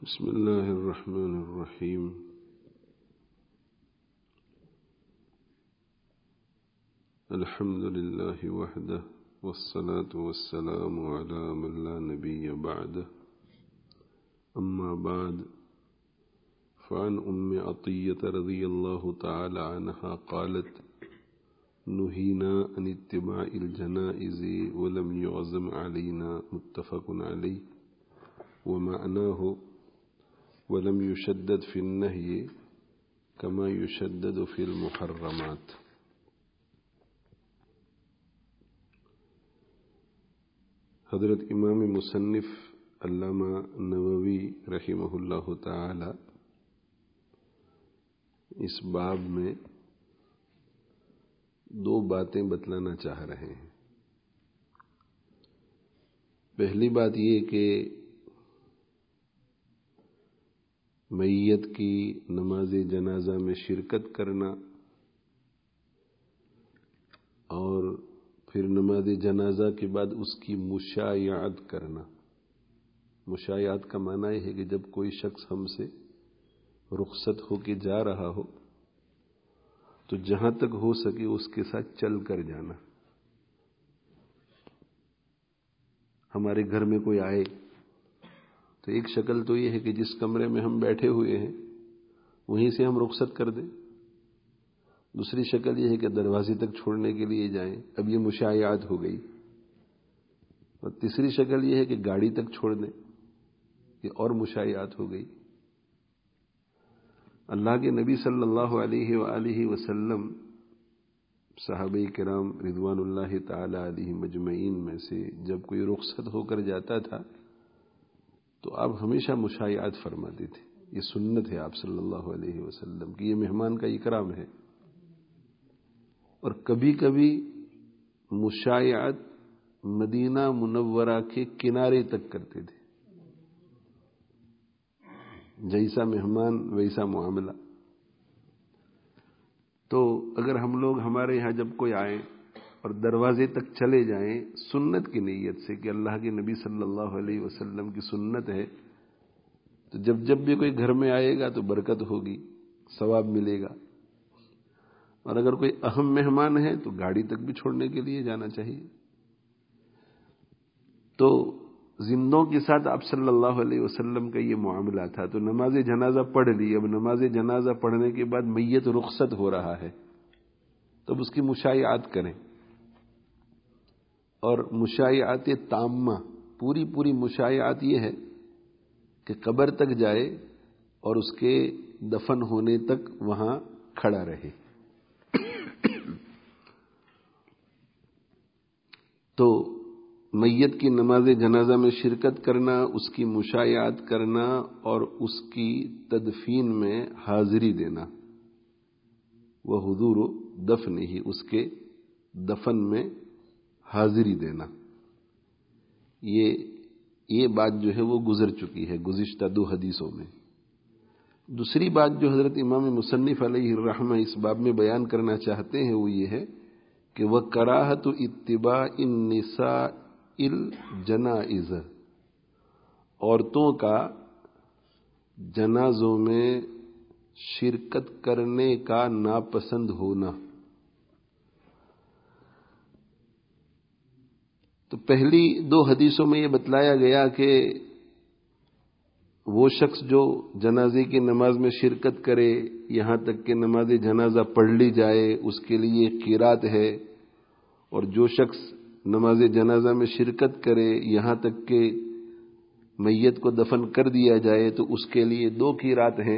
بسم الله الرحمن الرحيم. الحمد لله وحده والصلاة والسلام على من لا نبي بعده. أما بعد، فعن عطية رضي الله تعالى عنها قالت: نهينا عن اتباع الجنائز ولم يعزم علينا. متفق عليه. ومعناه: ولم يشدد في النهي كما يشدد في المحرمات. حضرت امام مصنف علامہ نووی رحمہ اللہ تعالی اس باب میں دو باتیں بتلانا چاہ رہے ہیں. پہلی بات یہ کہ میت کی نماز جنازہ میں شرکت کرنا اور پھر نماز جنازہ کے بعد اس کی مشایعت کرنا. مشایعت کا معنی یہ ہے کہ جب کوئی شخص ہم سے رخصت ہو کے جا رہا ہو تو جہاں تک ہو سکے اس کے ساتھ چل کر جانا. ہمارے گھر میں کوئی آئے تو ایک شکل تو یہ ہے کہ جس کمرے میں ہم بیٹھے ہوئے ہیں وہیں سے ہم رخصت کر دیں. دوسری شکل یہ ہے کہ دروازے تک چھوڑنے کے لیے جائیں. اب یہ مشایعت ہو گئی. اور تیسری شکل یہ ہے کہ گاڑی تک چھوڑ دیں. یہ اور مشایعت ہو گئی. اللہ کے نبی صلی اللہ علیہ وآلہ وسلم صحابہ کرام رضوان اللہ تعالی علیہم اجمعین میں سے جب کوئی رخصت ہو کر جاتا تھا تو آپ ہمیشہ مشایعت فرماتے تھے. یہ سنت ہے آپ صلی اللہ علیہ وسلم کی. یہ مہمان کا اکرام ہے. اور کبھی کبھی مشایعت مدینہ منورہ کے کنارے تک کرتے تھے. جیسا مہمان ویسا معاملہ. تو اگر ہم لوگ ہمارے یہاں جب کوئی آئے اور دروازے تک چلے جائیں سنت کی نیت سے کہ اللہ کے نبی صلی اللہ علیہ وسلم کی سنت ہے، تو جب بھی کوئی گھر میں آئے گا تو برکت ہوگی، ثواب ملے گا. اور اگر کوئی اہم مہمان ہے تو گاڑی تک بھی چھوڑنے کے لیے جانا چاہیے. تو زندوں کے ساتھ آپ صلی اللہ علیہ وسلم کا یہ معاملہ تھا. تو نماز جنازہ پڑھ لی. اب نماز جنازہ پڑھنے کے بعد میت رخصت ہو رہا ہے تو اب اس کی مشایعت کریں. اور مشایعت تامہ، پوری مشایعت یہ ہے کہ قبر تک جائے اور اس کے دفن ہونے تک وہاں کھڑا رہے. تو میت کی نماز جنازہ میں شرکت کرنا، اس کی مشایعت کرنا اور اس کی تدفین میں حاضری دینا، وہ حضور دفن ہی، اس کے دفن میں حاضری دینا، یہ بات جو ہے وہ گزر چکی ہے گزشتہ دو حدیثوں میں. دوسری بات جو حضرت امام مصنف علیہ الرحمہ اس باب میں بیان کرنا چاہتے ہیں وہ یہ ہے کہ وہ کراہت اتباع النساء الجنائز، عورتوں کا جنازوں میں شرکت کرنے کا ناپسند ہونا. تو پہلی دو حدیثوں میں یہ بتلایا گیا کہ وہ شخص جو جنازے کی نماز میں شرکت کرے یہاں تک کہ نماز جنازہ پڑھ لی جائے اس کے لیے قیرات ہے، اور جو شخص نماز جنازہ میں شرکت کرے یہاں تک کہ میت کو دفن کر دیا جائے تو اس کے لیے 2 قیرات ہیں.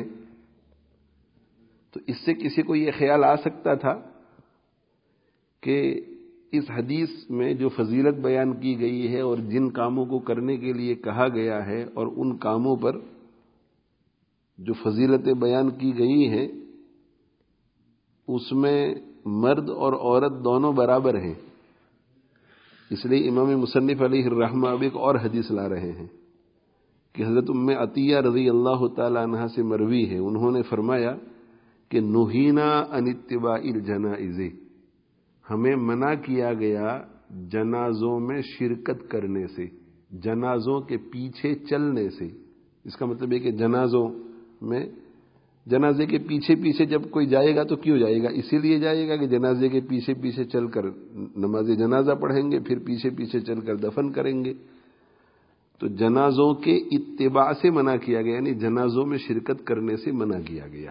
تو اس سے کسی کو یہ خیال آ سکتا تھا کہ اس حدیث میں جو فضیلت بیان کی گئی ہے اور جن کاموں کو کرنے کے لیے کہا گیا ہے اور ان کاموں پر جو فضیلتیں بیان کی گئی ہیں اس میں مرد اور عورت دونوں برابر ہیں. اس لیے امام مصنف علیہ الرحمہ اب ایک اور حدیث لا رہے ہیں کہ حضرت عطیہ رضی اللہ تعالی عنہ سے مروی ہے. انہوں نے فرمایا کہ نہینا عن اتباع الجنائز، ہمیں منع کیا گیا جنازوں میں شرکت کرنے سے، جنازوں کے پیچھے چلنے سے. اس کا مطلب ہے کہ جنازوں میں جنازے کے پیچھے پیچھے جب کوئی جائے گا تو کیوں جائے گا؟ اسی لیے جائے گا کہ جنازے کے پیچھے پیچھے چل کر نماز جنازہ پڑھیں گے، پھر پیچھے پیچھے چل کر دفن کریں گے. تو جنازوں کے اتباع سے منع کیا گیا، یعنی جنازوں میں شرکت کرنے سے منع کیا گیا.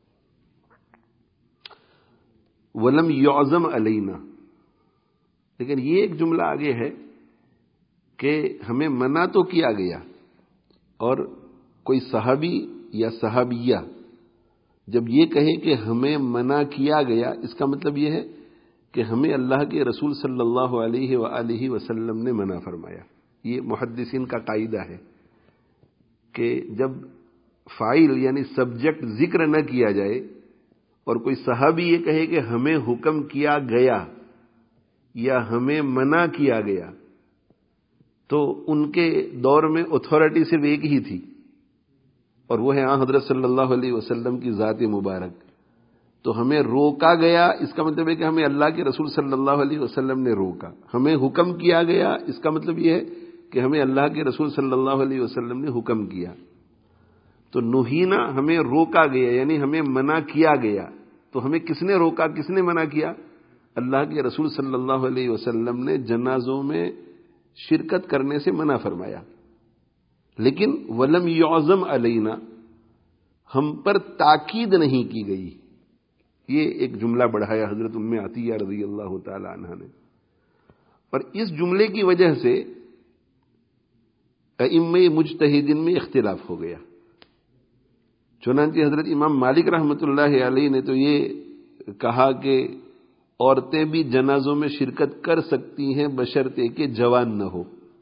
وَلَمْ يُعْزَمْ عَلَيْنَا، لیکن یہ ایک جملہ آگے ہے کہ ہمیں منع تو کیا گیا، اور کوئی صحابی یا صحابیہ جب یہ کہے کہ ہمیں منع کیا گیا، اس کا مطلب یہ ہے کہ ہمیں اللہ کے رسول صلی اللہ علیہ وآلہ وسلم نے منع فرمایا. یہ محدثین کا قاعدہ ہے کہ جب فاعل یعنی سبجیکٹ ذکر نہ کیا جائے اور کوئی صحابی یہ کہے کہ ہمیں حکم کیا گیا یا ہمیں منع کیا گیا، تو ان کے دور میں اتھارٹی صرف ایک ہی تھی، اور وہ ہے حضرت صلی اللہ علیہ وسلم کی ذات مبارک. تو ہمیں روکا گیا، اس کا مطلب ہے کہ ہمیں اللہ کے رسول صلی اللہ علیہ وسلم نے روکا. ہمیں حکم کیا گیا، اس کا مطلب یہ ہے کہ ہمیں اللہ کے رسول صلی اللہ علیہ وسلم نے حکم کیا. تو نہینا ہمیں روکا گیا، یعنی ہمیں منع کیا گیا. تو ہمیں کس نے روکا، کس نے منع کیا؟ اللہ کے رسول صلی اللہ علیہ وسلم نے جنازوں میں شرکت کرنے سے منع فرمایا. لیکن وَلَمْ يُعْزَمْ عَلَيْنَا، ہم پر تاکید نہیں کی گئی. یہ ایک جملہ بڑھایا حضرت ام عطیہ رضی اللہ تعالی عنہا نے، اور اس جملے کی وجہ سے ائمہ مجتہدین میں اختلاف ہو گیا. چنانچہ حضرت امام مالک رحمۃ اللہ علیہ نے تو یہ کہا کہ عورتیں بھی جنازوں میں شرکت کر سکتی ہیں بشرطے کہ جوان نہ ہو.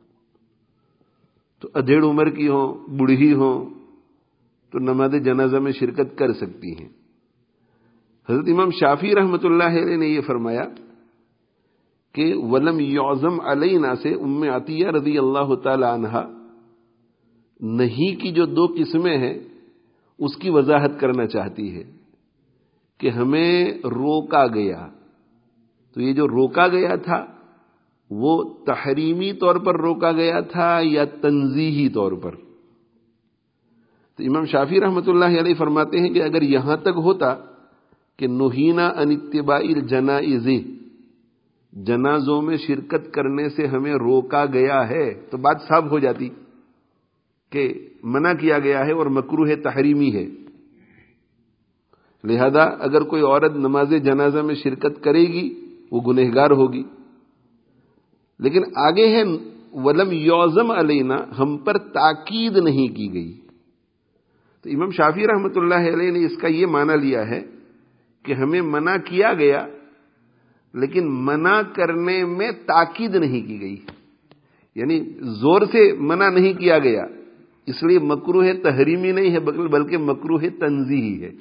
تو ادھیڑ عمر کی ہوں، بوڑھی ہوں، تو نماز جنازہ میں شرکت کر سکتی ہیں. حضرت امام شافعی رحمۃ اللہ علیہ نے یہ فرمایا کہ وَلَمْ يُعْزَمْ عَلَيْنَا سے ام عطیہ رضی اللہ تعالی عنہا نہیں کی جو دو قسمیں ہیں اس کی وضاحت کرنا چاہتی ہے کہ ہمیں روکا گیا. تو یہ جو روکا گیا تھا وہ تحریمی طور پر روکا گیا تھا یا تنزیہی طور پر؟ تو امام شافعی رحمۃ اللہ علیہ فرماتے ہیں کہ اگر یہاں تک ہوتا کہ نہینا عن اتباع الجنائز، جنازوں میں شرکت کرنے سے ہمیں روکا گیا ہے، تو بات صاف ہو جاتی کہ منع کیا گیا ہے اور مکروہ تحریمی ہے. لہذا اگر کوئی عورت نماز جنازہ میں شرکت کرے گی وہ گنہگار ہوگی. لیکن آگے ہے وَلَمْ يُعْزَمْ عَلَيْنَا، ہم پر تاکید نہیں کی گئی. تو امام شافعی رحمۃ اللہ علیہ نے اس کا یہ معنی لیا ہے کہ ہمیں منع کیا گیا لیکن منع کرنے میں تاکید نہیں کی گئی، یعنی زور سے منع نہیں کیا گیا، اس لیے مکروہ تحریمی نہیں ہے بلکہ مکروہ تنزیہی ہے.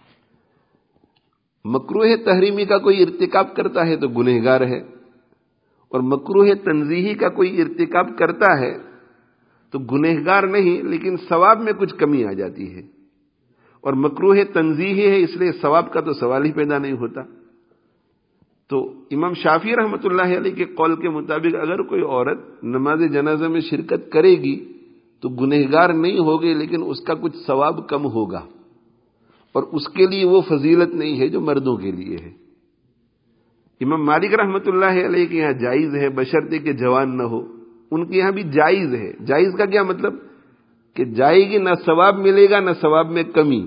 مکروہ تحریمی کا کوئی ارتکاب کرتا ہے تو گنہگار ہے، اور مکروہ تنزیہی کا کوئی ارتکاب کرتا ہے تو گنہگار نہیں لیکن ثواب میں کچھ کمی آ جاتی ہے. اور مکروہ تنزیہی ہے اس لیے ثواب کا تو سوال ہی پیدا نہیں ہوتا. تو امام شافعی رحمۃ اللہ علیہ کے قول کے مطابق اگر کوئی عورت نماز جنازہ میں شرکت کرے گی تو گنہگار نہیں ہوگی لیکن اس کا کچھ ثواب کم ہوگا، اور اس کے لیے وہ فضیلت نہیں ہے جو مردوں کے لیے ہے. امام مالک رحمۃ اللہ علیہ کے یہاں جائز ہے بشرطے کہ جوان نہ ہو. ان کے یہاں بھی جائز ہے. جائز کا کیا مطلب؟ کہ جائے گی، نہ ثواب ملے گا نہ ثواب میں کمی.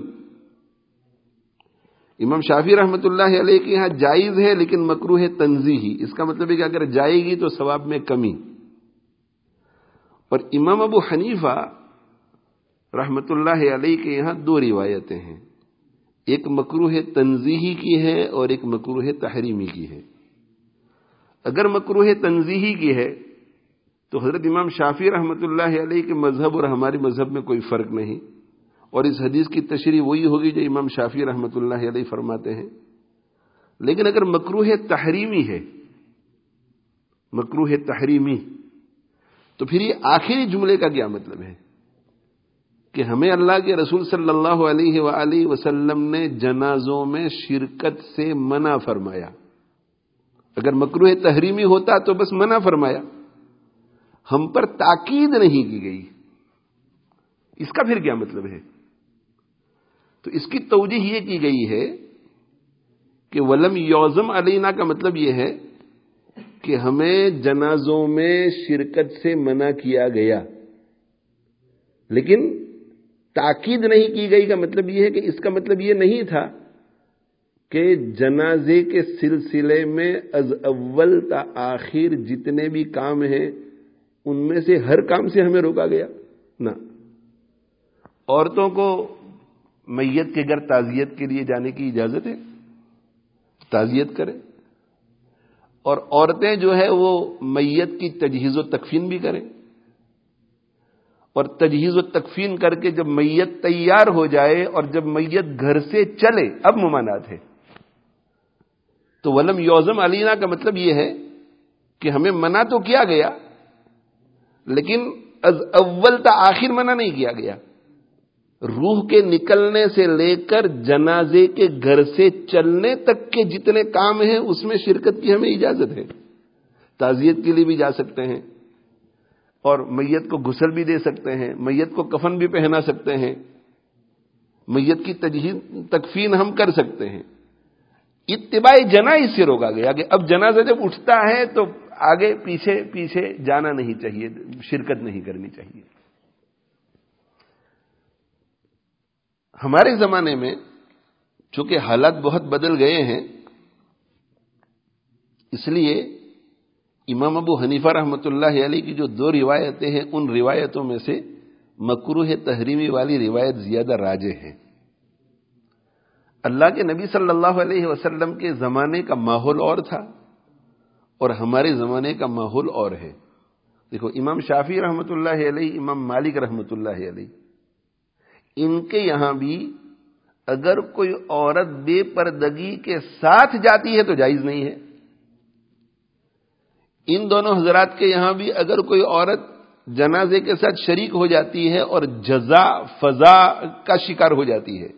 امام شافعی رحمۃ اللہ علیہ کے یہاں جائز ہے لیکن مکروہ تنزیہی، اس کا مطلب ہے کہ اگر جائے گی تو ثواب میں کمی. اور امام ابو حنیفہ رحمۃ اللہ علیہ کے یہاں دو روایتیں ہیں، ایک مکروہ تنزیہی کی ہے اور ایک مکروہ تحریمی کی ہے. اگر مکروہ تنزیہی کی ہے تو حضرت امام شافعی رحمۃ اللہ علیہ کے مذہب اور ہمارے مذہب میں کوئی فرق نہیں، اور اس حدیث کی تشریح وہی ہوگی جو امام شافعی رحمۃ اللہ علیہ فرماتے ہیں. لیکن اگر مکروہ تحریمی ہے، مکروہ تحریمی، تو پھر یہ آخری جملے کا کیا مطلب ہے کہ ہمیں اللہ کے رسول صلی اللہ علیہ وآلہ وسلم نے جنازوں میں شرکت سے منع فرمایا. اگر مکروہ تحریمی ہوتا تو بس منع فرمایا، ہم پر تاکید نہیں کی گئی. اس کا پھر کیا مطلب ہے؟ تو اس کی توجیہ یہ کی گئی ہے کہ ولم یعزم علینا کا مطلب یہ ہے کہ ہمیں جنازوں میں شرکت سے منع کیا گیا، لیکن تاکید نہیں کی گئی کا مطلب یہ ہے کہ اس کا مطلب یہ نہیں تھا کہ جنازے کے سلسلے میں از اول تا آخر جتنے بھی کام ہیں ان میں سے ہر کام سے ہمیں روکا گیا نہ۔ عورتوں کو میت کے گھر تعزیت کے لیے جانے کی اجازت ہے، تعزیت کریں، اور عورتیں جو ہے وہ میت کی تجہیز و تکفین بھی کریں، اور تجہیز و تکفین کر کے جب میت تیار ہو جائے اور جب میت گھر سے چلے اب ممانعت ہے۔ تو ولم یعزم علینا کا مطلب یہ ہے کہ ہمیں منع تو کیا گیا لیکن از اول تا آخر منع نہیں کیا گیا۔ روح کے نکلنے سے لے کر جنازے کے گھر سے چلنے تک کے جتنے کام ہیں اس میں شرکت کی ہمیں اجازت ہے۔ تعزیت کے لیے بھی جا سکتے ہیں، اور میت کو غسل بھی دے سکتے ہیں، میت کو کفن بھی پہنا سکتے ہیں، میت کی تجہیز تکفین ہم کر سکتے ہیں۔ اتباع جنائز سے روکا گیا کہ اب جنازہ جب اٹھتا ہے تو آگے پیچھے پیچھے جانا نہیں چاہیے، شرکت نہیں کرنی چاہیے۔ ہمارے زمانے میں چونکہ حالات بہت بدل گئے ہیں، اس لیے امام ابو حنیفہ رحمۃ اللہ علیہ کی جو 2 روایتیں ہیں ان روایتوں میں سے مکروہ تحریمی والی روایت زیادہ راجح ہے۔ اللہ کے نبی صلی اللہ علیہ وسلم کے زمانے کا ماحول اور تھا اور ہمارے زمانے کا ماحول اور ہے۔ دیکھو امام شافعی رحمۃ اللہ علیہ، امام مالک رحمۃ اللہ علیہ، ان کے یہاں بھی اگر کوئی عورت بے پردگی کے ساتھ جاتی ہے تو جائز نہیں ہے۔ ان دونوں حضرات کے یہاں بھی اگر کوئی عورت جنازے کے ساتھ شریک ہو جاتی ہے اور جزا فضا کا شکار ہو جاتی ہے،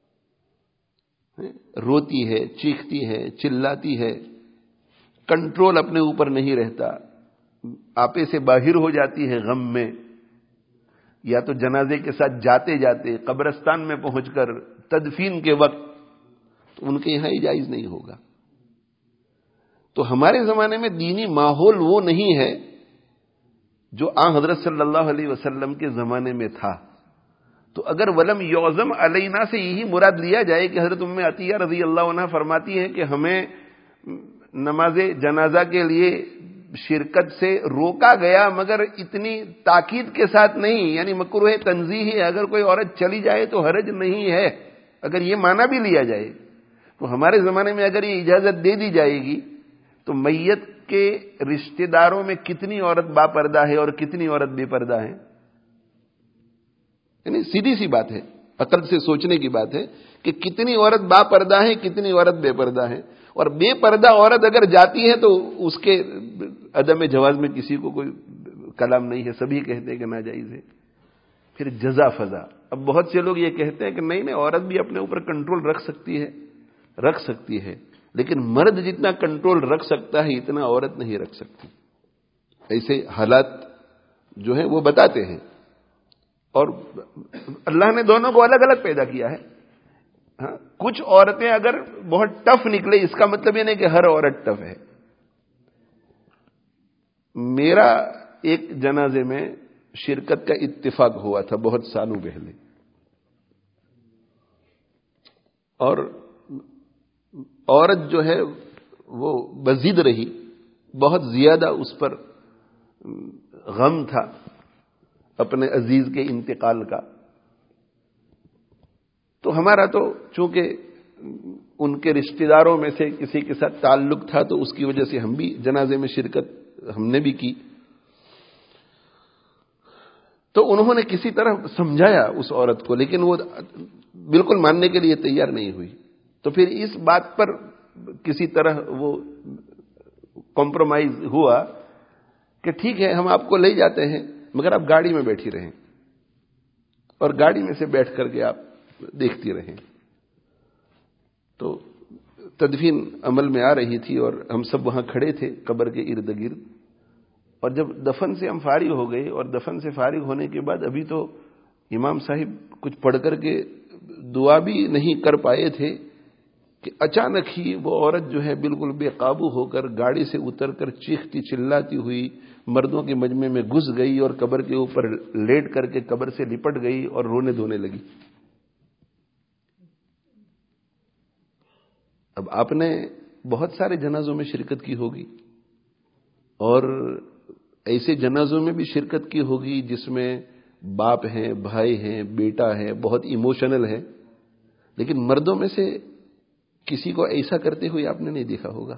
روتی ہے، چیختی ہے، چلاتی ہے، کنٹرول اپنے اوپر نہیں رہتا، آپے سے باہر ہو جاتی ہے غم میں، یا تو جنازے کے ساتھ جاتے جاتے قبرستان میں پہنچ کر تدفین کے وقت، تو ان کے یہاں جائز نہیں ہوگا۔ تو ہمارے زمانے میں دینی ماحول وہ نہیں ہے جو آن حضرت صلی اللہ علیہ وسلم کے زمانے میں تھا۔ تو اگر ولم یعزم علینا سے یہی مراد لیا جائے کہ حضرت ام عطیہ رضی اللہ عنہ فرماتی ہیں کہ ہمیں نماز جنازہ کے لیے شرکت سے روکا گیا مگر اتنی تاکید کے ساتھ نہیں، یعنی مکروہ تنزیہی ہے، اگر کوئی عورت چلی جائے تو حرج نہیں ہے، اگر یہ معنی بھی لیا جائے تو ہمارے زمانے میں اگر یہ اجازت دے دی جائے گی تو میت کے رشتہ داروں میں کتنی عورت با پردہ ہے اور کتنی عورت بے پردہ ہے؟ یعنی سیدھی سی بات ہے، عقل سے سوچنے کی بات ہے کہ کتنی عورت با پردہ ہے، کتنی عورت بے پردہ ہے، اور بے پردہ عورت اگر جاتی ہے تو اس کے عدم جواز میں کسی کو کوئی کلام نہیں ہے، سبھی کہتے ہیں کہ ناجائز ہے۔ پھر جزا فضا، اب بہت سے لوگ یہ کہتے ہیں کہ نہیں عورت بھی اپنے اوپر کنٹرول رکھ سکتی ہے لیکن مرد جتنا کنٹرول رکھ سکتا ہے اتنا عورت نہیں رکھ سکتی۔ ایسے حالات جو ہیں وہ بتاتے ہیں، اور اللہ نے دونوں کو الگ الگ پیدا کیا ہے۔ ہاں، کچھ عورتیں اگر بہت ٹف نکلے اس کا مطلب یہ نہیں کہ ہر عورت ٹف ہے۔ میرا ایک جنازے میں شرکت کا اتفاق ہوا تھا بہت سالوں پہلے، اور عورت جو ہے وہ بزید رہی، بہت زیادہ اس پر غم تھا اپنے عزیز کے انتقال کا۔ تو ہمارا تو چونکہ ان کے رشتہ داروں میں سے کسی کے ساتھ تعلق تھا تو اس کی وجہ سے ہم بھی جنازے میں شرکت ہم نے بھی کی۔ تو انہوں نے کسی طرح سمجھایا اس عورت کو، لیکن وہ بالکل ماننے کے لیے تیار نہیں ہوئی۔ تو پھر اس بات پر کسی طرح وہ کمپرومائز ہوا کہ ٹھیک ہے ہم آپ کو لے جاتے ہیں مگر آپ گاڑی میں بیٹھی رہیں اور گاڑی میں سے بیٹھ کر کے آپ دیکھتی رہیں۔ تو تدفین عمل میں آ رہی تھی اور ہم سب وہاں کھڑے تھے قبر کے ارد گرد، اور جب دفن سے ہم فارغ ہو گئے اور دفن سے فارغ ہونے کے بعد ابھی تو امام صاحب کچھ پڑھ کر کے دعا بھی نہیں کر پائے تھے کہ اچانک ہی وہ عورت جو ہے بالکل بے قابو ہو کر گاڑی سے اتر کر چیختی چلاتی ہوئی مردوں کے مجمع میں گھس گئی اور قبر کے اوپر لیٹ کر کے قبر سے لپٹ گئی اور رونے دھونے لگی. اب آپ نے بہت سارے جنازوں میں شرکت کی ہوگی اور ایسے جنازوں میں بھی شرکت کی ہوگی جس میں باپ ہیں، بھائی ہیں، بیٹا ہے، بہت ایموشنل ہے، لیکن مردوں میں سے کسی کو ایسا کرتے ہوئے آپ نے نہیں دیکھا ہوگا.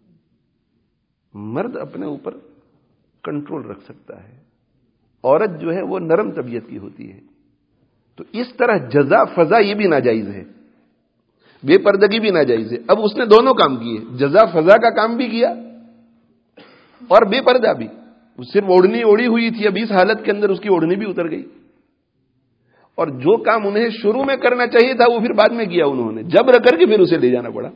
مرد اپنے اوپر کنٹرول رکھ سکتا ہے، عورت جو ہے وہ نرم طبیعت کی ہوتی ہے. تو اس طرح جزا فضا یہ بھی ناجائز ہے، بے پردگی بھی ناجائز ہے. اب اس نے دونوں کام کیے، جزا فضا کا کام بھی کیا اور بے پردہ بھی. صرف اوڑھنی اوڑھی ہوئی تھی، اب اس حالت کے اندر اس کی اوڑھنی بھی اتر گئی. اور جو کام انہیں شروع میں کرنا چاہیے تھا وہ پھر بعد میں کیا انہوں نے، جبر کر کے پھر اسے لے جانا پڑا.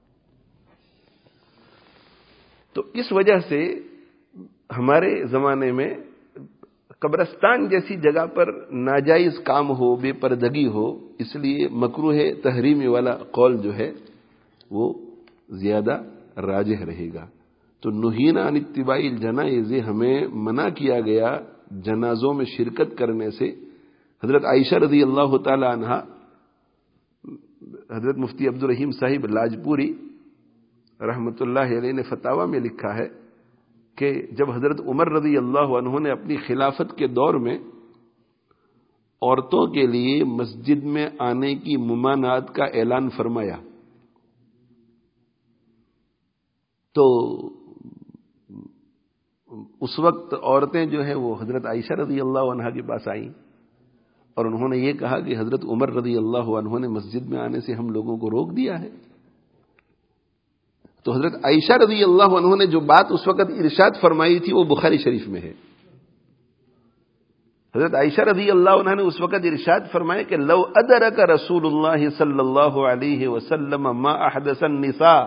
تو اس وجہ سے ہمارے زمانے میں قبرستان جیسی جگہ پر ناجائز کام ہو، بے پردگی ہو، اس لیے مکروہ تحریمی والا قول جو ہے وہ زیادہ راجح رہے گا. تو نہینا عن اتباع الجنائز، ہمیں منع کیا گیا جنازوں میں شرکت کرنے سے. حضرت عائشہ رضی اللہ تعالی عنہا، حضرت مفتی عبد الرحیم صاحب لاجپوری رحمۃ اللہ علیہ نے فتاوی میں لکھا ہے کہ جب حضرت عمر رضی اللہ عنہ نے اپنی خلافت کے دور میں عورتوں کے لیے مسجد میں آنے کی ممانعت کا اعلان فرمایا تو اس وقت عورتیں جو ہیں وہ حضرت عائشہ رضی اللہ عنہا کے پاس آئیں اور انہوں نے یہ کہا کہ حضرت عمر رضی اللہ عنہ نے مسجد میں آنے سے ہم لوگوں کو روک دیا ہے. تو حضرت عائشہ رضی اللہ عنہ نے جو بات اس وقت ارشاد فرمائی تھی وہ بخاری شریف میں ہے. حضرت عائشہ رضی اللہ عنہ نے اس وقت ارشاد فرمایا کہ لو ادرک رسول اللہ صلی اللہ علیہ وسلم ما احدث النساء،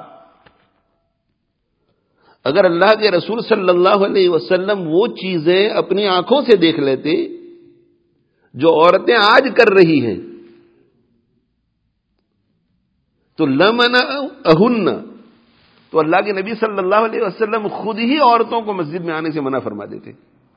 اگر اللہ کے رسول صلی اللہ علیہ وسلم وہ چیزیں اپنی آنکھوں سے دیکھ لیتے جو عورتیں آج کر رہی ہیں تو لمنعہن، تو اللہ کے نبی صلی اللہ علیہ وسلم خود ہی عورتوں کو مسجد میں آنے سے منع فرما دیتے.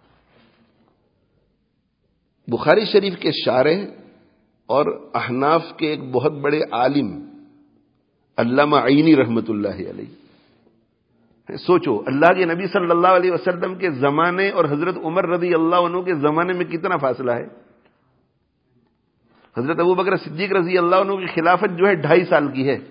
بخاری شریف کے شارح اور احناف کے ایک بہت بڑے عالم علامہ عینی رحمت اللہ علیہ، سوچو اللہ کے نبی صلی اللہ علیہ وسلم کے زمانے اور حضرت عمر رضی اللہ عنہ کے زمانے میں کتنا فاصلہ ہے. حضرت ابو بکر صدیق رضی اللہ عنہ کی خلافت جو ہے 2.5 سال کی ہے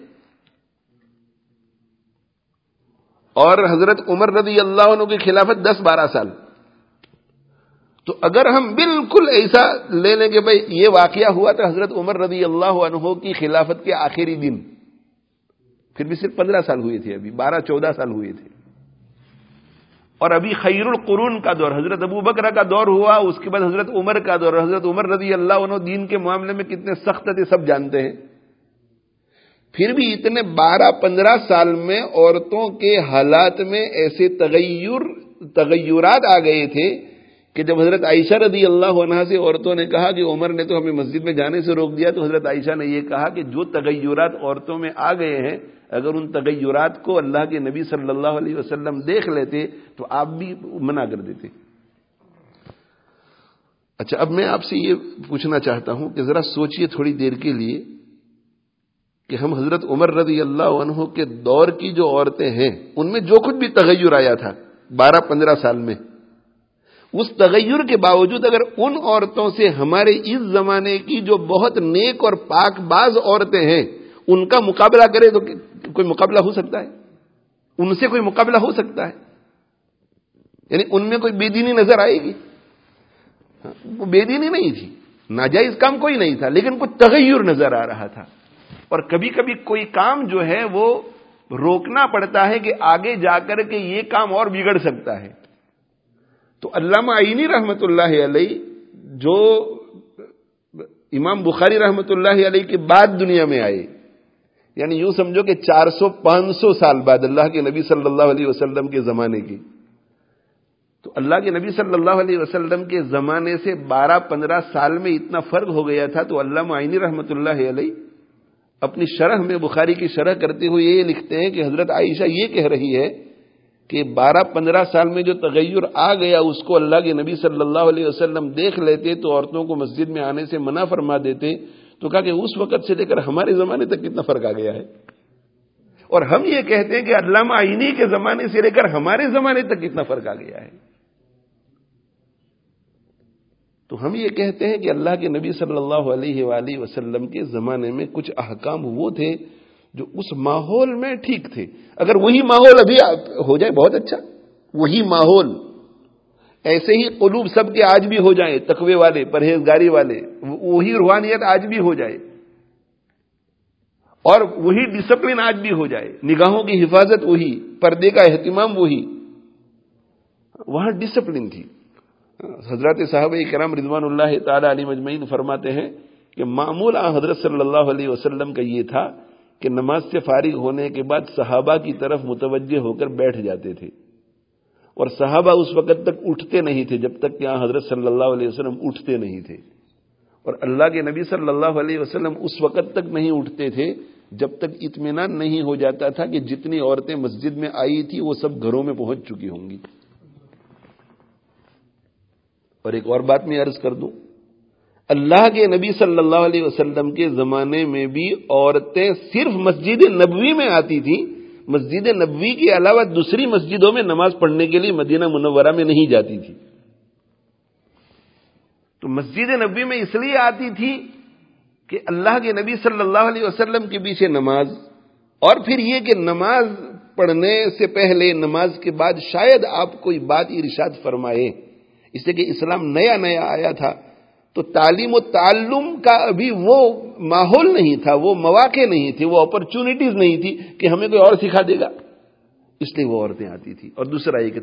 اور حضرت عمر رضی اللہ عنہ کی خلافت 10-12 سال. تو اگر ہم بالکل ایسا لے لیں کہ بھئی یہ واقعہ ہوا تھا حضرت عمر رضی اللہ عنہ کی خلافت کے آخری دن، پھر بھی صرف 15 سال ہوئے تھے، ابھی 12-14 سال ہوئے تھے، اور ابھی خیر القرون کا دور حضرت ابو بکر کا دور ہوا، اس کے بعد حضرت عمر کا دور. حضرت عمر رضی اللہ عنہ دین کے معاملے میں کتنے سخت تھے سب جانتے ہیں. پھر بھی اتنے 12-15 سال میں عورتوں کے حالات میں ایسے تغیرات آ گئے تھے کہ جب حضرت عائشہ رضی اللہ عنہا سے عورتوں نے کہا کہ عمر نے تو ہمیں مسجد میں جانے سے روک دیا، تو حضرت عائشہ نے یہ کہا کہ جو تغیرات عورتوں میں آ گئے ہیں اگر ان تغیرات کو اللہ کے نبی صلی اللہ علیہ وسلم دیکھ لیتے تو آپ بھی منع کر دیتے. اچھا، اب میں آپ سے یہ پوچھنا چاہتا ہوں کہ ذرا سوچئے تھوڑی دیر کے لیے کہ ہم حضرت عمر رضی اللہ عنہ کے دور کی جو عورتیں ہیں ان میں جو کچھ بھی تغیر آیا تھا 12-15 سال میں، اس تغیر کے باوجود اگر ان عورتوں سے ہمارے اس زمانے کی جو بہت نیک اور پاک باز عورتیں ہیں ان کا مقابلہ کرے تو کوئی مقابلہ ہو سکتا ہے؟ ان سے کوئی مقابلہ ہو سکتا ہے؟ یعنی ان میں کوئی بے دینی نظر آئے گی؟ وہ بے دینی نہیں تھی، ناجائز کام کوئی نہیں تھا، لیکن کچھ تغیر نظر آ رہا تھا. اور کبھی کبھی کوئی کام جو ہے وہ روکنا پڑتا ہے کہ آگے جا کر کے یہ کام اور بگڑ سکتا ہے. تو علامہ عینی رحمت اللہ علیہ جو امام بخاری رحمت اللہ علیہ کے بعد دنیا میں آئے، یعنی یوں سمجھو کہ 400-500 سال بعد اللہ کے نبی صلی اللہ علیہ وسلم کے زمانے کی، تو اللہ کے نبی صلی اللہ علیہ وسلم کے زمانے سے 12-15 سال میں اتنا فرق ہو گیا تھا. تو علامہ عینی رحمۃ اللہ علیہ اپنی شرح میں بخاری کی شرح کرتے ہوئے یہ لکھتے ہیں کہ حضرت عائشہ یہ کہہ رہی ہے کہ 12-15 سال میں جو تغیر آ گیا اس کو اللہ کے نبی صلی اللہ علیہ وسلم دیکھ لیتے تو عورتوں کو مسجد میں آنے سے منع فرما دیتے. تو کہا کہ اس وقت سے لے کر ہمارے زمانے تک کتنا فرق آ گیا ہے. اور ہم یہ کہتے ہیں کہ علامہ عینی کے زمانے سے لے کر ہمارے زمانے تک کتنا فرق آ گیا ہے. تو ہم یہ کہتے ہیں کہ اللہ کے نبی صلی اللہ علیہ وآلہ وسلم کے زمانے میں کچھ احکام وہ تھے جو اس ماحول میں ٹھیک تھے. اگر وہی ماحول ابھی ہو جائے بہت اچھا. وہی ماحول ایسے ہی قلوب سب کے آج بھی ہو جائیں تقوی والے پرہیزگاری والے, وہی روحانیت آج بھی ہو جائے اور وہی ڈسپلن آج بھی ہو جائے, نگاہوں کی حفاظت وہی, پردے کا اہتمام وہی, وہاں ڈسپلن تھی. حضرات صحابہ کرام رضوان اللہ تعالی علیہ مجمعین فرماتے ہیں کہ معمول حضرت صلی اللہ علیہ وسلم کا یہ تھا کہ نماز سے فارغ ہونے کے بعد صحابہ کی طرف متوجہ ہو کر بیٹھ جاتے تھے, اور صحابہ اس وقت تک اٹھتے نہیں تھے جب تک کہ حضرت صلی اللہ علیہ وسلم اٹھتے نہیں تھے, اور اللہ کے نبی صلی اللہ علیہ وسلم اس وقت تک نہیں اٹھتے تھے جب تک اطمینان نہیں ہو جاتا تھا کہ جتنی عورتیں مسجد میں آئی تھی وہ سب گھروں میں پہنچ چکی ہوں گی. اور ایک اور بات میں عرض کر دوں, اللہ کے نبی صلی اللہ علیہ وسلم کے زمانے میں بھی عورتیں صرف مسجد نبوی میں آتی تھیں, مسجد نبوی کے علاوہ دوسری مسجدوں میں نماز پڑھنے کے لیے مدینہ منورہ میں نہیں جاتی تھی. تو مسجد نبوی میں اس لیے آتی تھی کہ اللہ کے نبی صلی اللہ علیہ وسلم کے پیچھے نماز, اور پھر یہ کہ نماز پڑھنے سے پہلے نماز کے بعد شاید آپ کوئی بات ارشاد فرمائے, اس لیے کہ اسلام نیا نیا آیا تھا تو تعلیم و تعلم کا ابھی وہ ماحول نہیں تھا, وہ مواقع نہیں تھے, وہ اپرچونٹیز نہیں تھی کہ ہمیں کوئی اور سکھا دے گا, اس لیے وہ عورتیں آتی تھی. اور دوسرا یہ کہ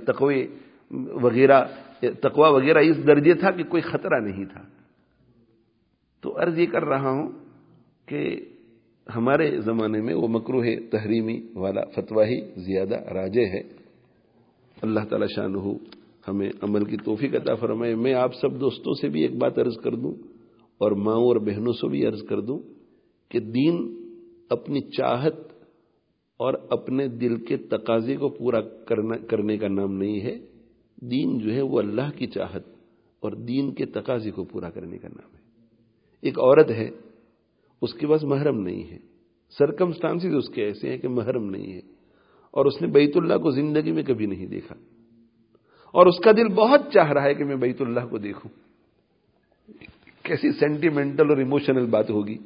تقوی وغیرہ اس درجے تھا کہ کوئی خطرہ نہیں تھا. تو عرض یہ کر رہا ہوں کہ ہمارے زمانے میں وہ مکروہ تحریمی والا فتویٰ ہی زیادہ راجح ہے. اللہ تعالی شانہ ہمیں عمل کی توفیق عطا فرمائے. میں آپ سب دوستوں سے بھی ایک بات عرض کر دوں اور ماؤں اور بہنوں سے بھی عرض کر دوں کہ دین اپنی چاہت اور اپنے دل کے تقاضے کو پورا کرنے کا نام نہیں ہے. دین جو ہے وہ اللہ کی چاہت اور دین کے تقاضے کو پورا کرنے کا نام ہے. ایک عورت ہے, اس کے پاس محرم نہیں ہے, سرکمسٹانسز اس کے ایسے ہیں کہ محرم نہیں ہے, اور اس نے بیت اللہ کو زندگی میں کبھی نہیں دیکھا, اور اس کا دل بہت چاہ رہا ہے کہ میں بیت اللہ کو دیکھوں. کیسی سینٹیمنٹل اور ایموشنل بات ہوگی.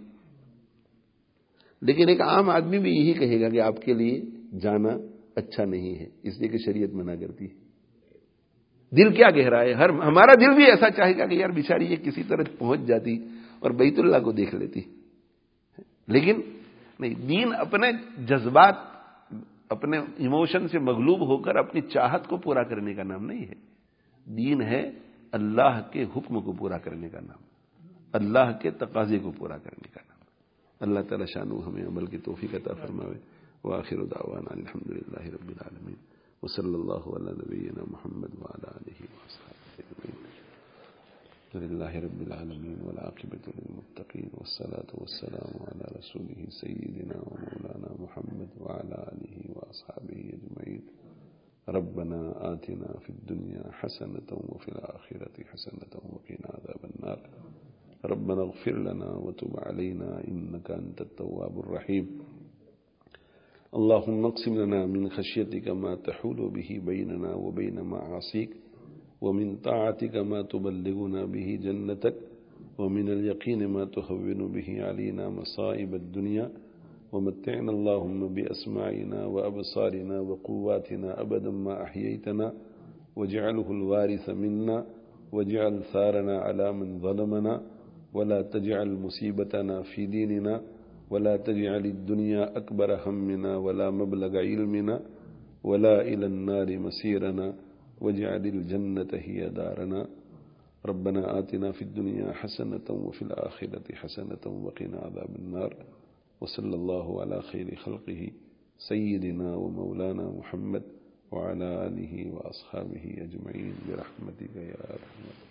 لیکن ایک عام آدمی بھی یہی کہے گا کہ آپ کے لیے جانا اچھا نہیں ہے, اس لیے کہ شریعت منع کرتی ہے. دل کیا کہہ رہا ہے؟ ہمارا دل بھی ایسا چاہے گا کہ یار بیچاری یہ کسی طرح پہنچ جاتی اور بیت اللہ کو دیکھ لیتی. لیکن نہیں, دین اپنے جذبات اپنے ایموشن سے مغلوب ہو کر اپنی چاہت کو پورا کرنے کا نام نہیں ہے. دین ہے اللہ کے حکم کو پورا کرنے کا نام, اللہ کے تقاضے کو پورا کرنے کا نام. اللہ تعالی شانو ہمیں عمل کی توفیق عطا فرمائے. وآخر دعوانا الحمدللہ رب العالمین وصلی اللہ علی نبینا محمد وعلی آلہ وصحبہ اجمعین. للہ رب العالمین والعاقبۃ للمتقین والصلاة والسلام علی رسولہ سیدنا ومولانا محمد وعلی آلہ واصحابہ اجمعین. ربنا آتنا فی الدنیا حسنۃ وفی الآخرۃ حسنۃ وقنا عذاب النار. ربنا اغفر لنا وتب علینا انک انت التواب الرحیم. اللهم اقسم لنا من خشيتك ما تحول به بيننا وبين معاصيك, ومن طاعتك ما تبلغنا به جنتك, ومن اليقين ما تهون به علينا مصائب الدنيا, ومتعنا اللهم بأسماعنا وأبصارنا وقواتنا أبدا ما أحييتنا, واجعله الوارث منا, واجعل ثارنا على من ظلمنا, ولا تجعل مصيبتنا في ديننا, ولا تجعل الدنيا أكبر همنا ولا مبلغ علمنا, ولا إلى النار مسيرنا, واجعل الجنة هي دارنا. ربنا آتنا في الدنيا حسنة وفي الآخرة حسنة وقنا عذاب النار. وصلى الله على خير خلقه سيدنا ومولانا محمد وعلى آله وأصحابه أجمعين برحمتك يا أرحم الراحمين.